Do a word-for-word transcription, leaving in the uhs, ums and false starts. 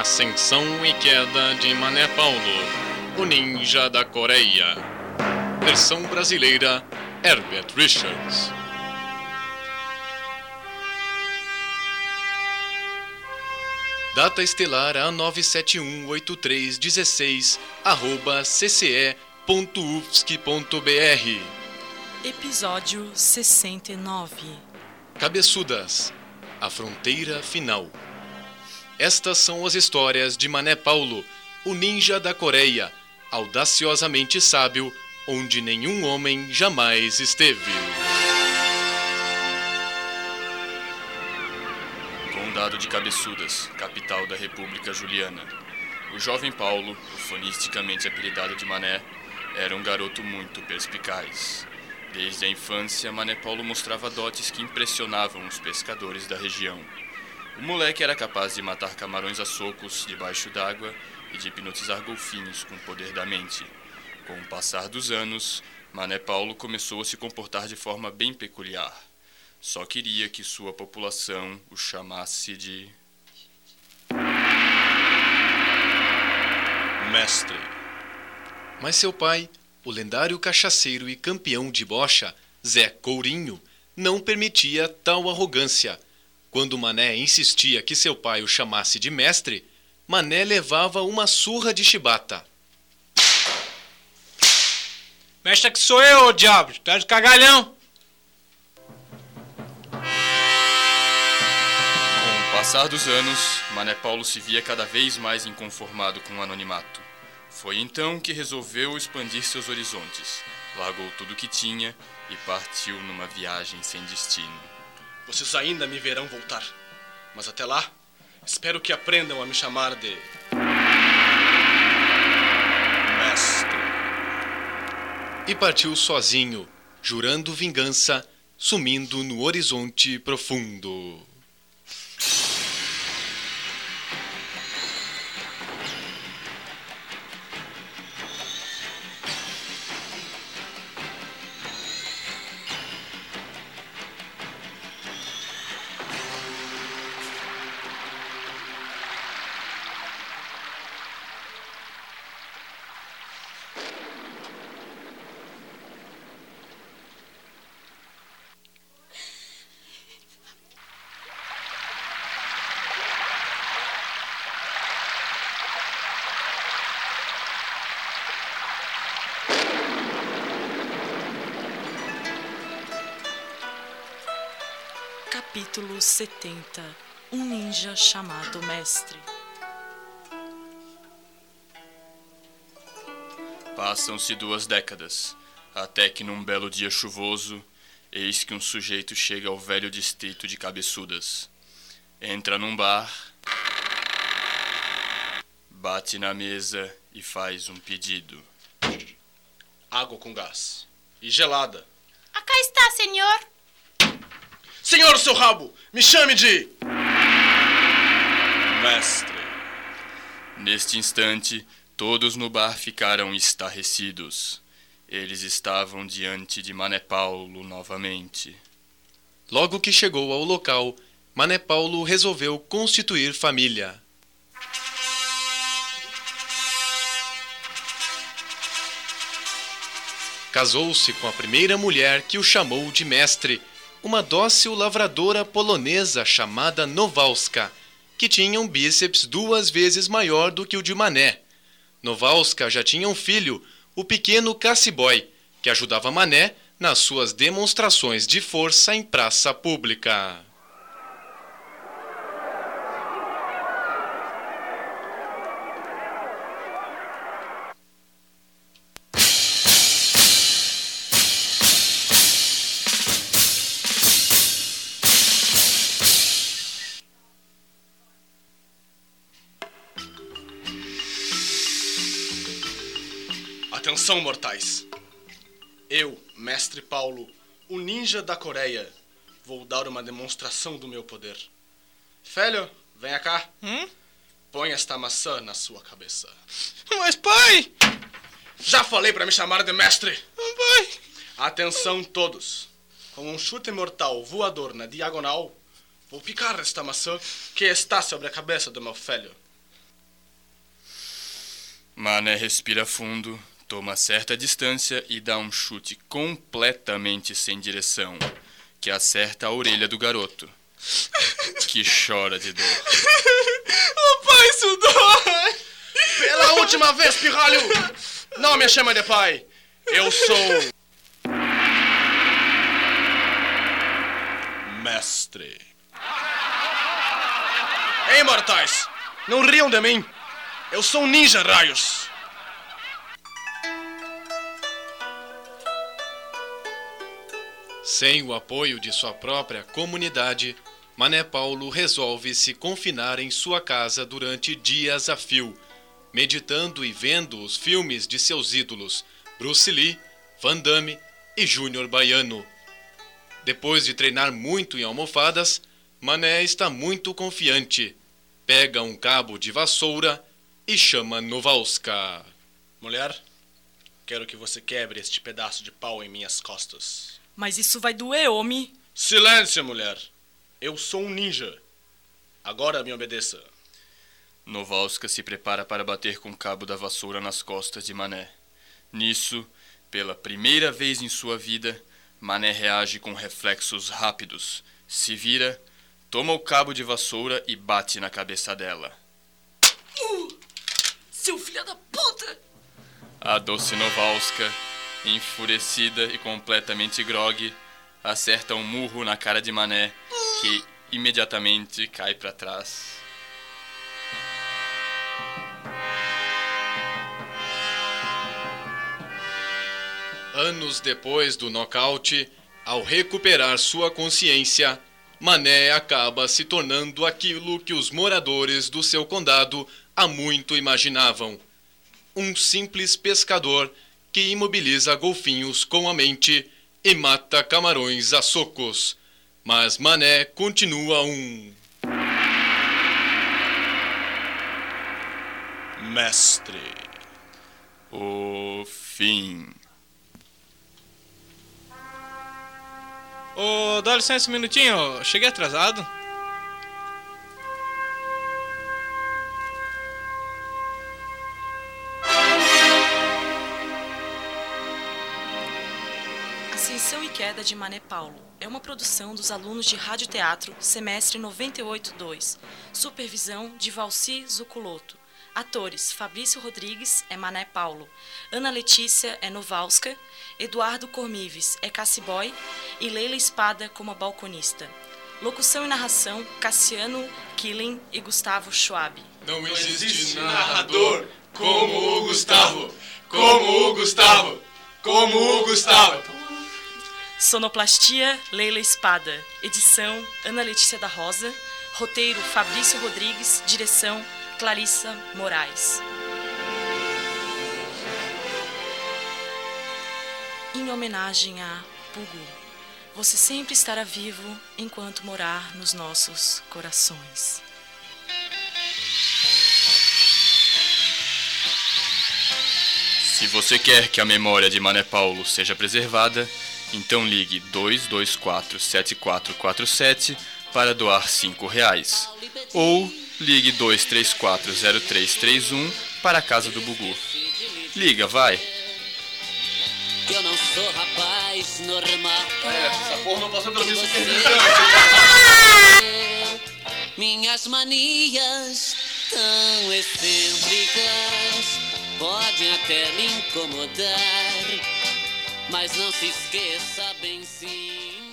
Ascensão e queda de Mané Paulo, o ninja da Coreia. Versão brasileira, Herbert Richards. Data estelar A nove sete um oito três um seis, arroba c c e ponto u f s c ponto b r. Episódio sessenta e nove. Cabeçudas, a fronteira final. Estas são as histórias de Mané Paulo, o ninja da Coreia, audaciosamente sábio, onde nenhum homem jamais esteve. Condado de Cabeçudas, capital da República Juliana. O jovem Paulo, ufanisticamente apelidado de Mané, era um garoto muito perspicaz. Desde a infância, Mané Paulo mostrava dotes que impressionavam os pescadores da região. O moleque era capaz de matar camarões a socos debaixo d'água e de hipnotizar golfinhos com o poder da mente. Com o passar dos anos, Mané Paulo começou a se comportar de forma bem peculiar. Só queria que sua população o chamasse de... mestre. Mas seu pai, o lendário cachaceiro e campeão de bocha, Zé Courinho, não permitia tal arrogância. Quando Mané insistia que seu pai o chamasse de mestre, Mané levava uma surra de chibata. Mestre que sou eu, ô diabo, tu és de cagalhão. Com o passar dos anos, Mané Paulo se via cada vez mais inconformado com o anonimato. Foi então que resolveu expandir seus horizontes, largou tudo que tinha e partiu numa viagem sem destino. Vocês ainda me verão voltar, mas até lá, espero que aprendam a me chamar de... mestre. E partiu sozinho, jurando vingança, sumindo no horizonte profundo. Capítulo setenta. Um ninja chamado Mestre. Passam-se duas décadas, até que num belo dia chuvoso, eis que um sujeito chega ao velho distrito de Cabeçudas. Entra num bar, bate na mesa e faz um pedido. Água com gás. E gelada. Acá está, senhor. Senhor, seu rabo, me chame de... mestre. Neste instante, todos no bar ficaram estarrecidos. Eles estavam diante de Mané Paulo novamente. Logo que chegou ao local, Mané Paulo resolveu constituir família. Casou-se com a primeira mulher que o chamou de mestre, uma dócil lavradora polonesa chamada Nowalska, que tinha um bíceps duas vezes maior do que o de Mané. Nowalska já tinha um filho, o pequeno Cassiboy, que ajudava Mané nas suas demonstrações de força em praça pública. Atenção, mortais. Eu, mestre Paulo, o ninja da Coreia, vou dar uma demonstração do meu poder. Filho, venha cá. Hum? Põe esta maçã na sua cabeça. Mas pai! Já falei para me chamar de mestre. Pai! Atenção todos. Com um chute mortal voador na diagonal, vou picar esta maçã que está sobre a cabeça do meu filho. Mané respira fundo, toma certa distância e dá um chute completamente sem direção, que acerta a orelha do garoto, que chora de dor. Oh, pai, isso dói! Pela última vez, pirralho! Não me chama de pai! Eu sou... Mestre. Ei, mortais! Não riam de mim! Eu sou um ninja, raios! Sem o apoio de sua própria comunidade, Mané Paulo resolve se confinar em sua casa durante dias a fio, meditando e vendo os filmes de seus ídolos, Bruce Lee, Van Damme e Júnior Baiano. Depois de treinar muito em almofadas, Mané está muito confiante. Pega um cabo de vassoura e chama Novalska. Mulher, quero que você quebre este pedaço de pau em minhas costas. Mas isso vai doer, homem. Silêncio, mulher! Eu sou um ninja. Agora me obedeça. Novalska se prepara para bater com o cabo da vassoura nas costas de Mané. Nisso, pela primeira vez em sua vida, Mané reage com reflexos rápidos, se vira, toma o cabo de vassoura e bate na cabeça dela. Uh, seu filho da puta! A doce Novalska, enfurecida e completamente grogue, acerta um murro na cara de Mané, que imediatamente cai para trás. Anos depois do nocaute, ao recuperar sua consciência, Mané acaba se tornando aquilo que os moradores do seu condado há muito imaginavam. Um simples pescador que imobiliza golfinhos com a mente e mata camarões a socos. Mas Mané continua um... Mestre. O fim. Ô, dá licença um minutinho, cheguei atrasado. Ascensão e Queda de Mané Paulo é uma produção dos alunos de Radioteatro, semestre noventa e oito dois. Supervisão de Valci Zuculoto. Atores: Fabrício Rodrigues é Mané Paulo, Ana Letícia é Novalska, Eduardo Cormives é Cassiboy e Leila Espada como a balconista. Locução e narração: Cassiano Killing e Gustavo Schwab. Não existe narrador como o Gustavo, como o Gustavo, como o Gustavo. Sonoplastia: Leila Espada. Edição: Ana Letícia da Rosa. Roteiro: Fabrício Rodrigues. Direção: Clarissa Moraes. Em homenagem a Pugu, você sempre estará vivo enquanto morar nos nossos corações. Se você quer que a memória de Mané Paulo seja preservada, então ligue dois dois quatro, sete quatro quatro sete para doar cinco reais. Ou ligue dois três quatro, zero três três um para a Casa do Bugu. Liga, vai! Eu não sou rapaz normal. É, essa porra não passou pelo meu supervisão. Minhas manias tão excêntricas podem até lhe incomodar, mas não se esqueça bem sim.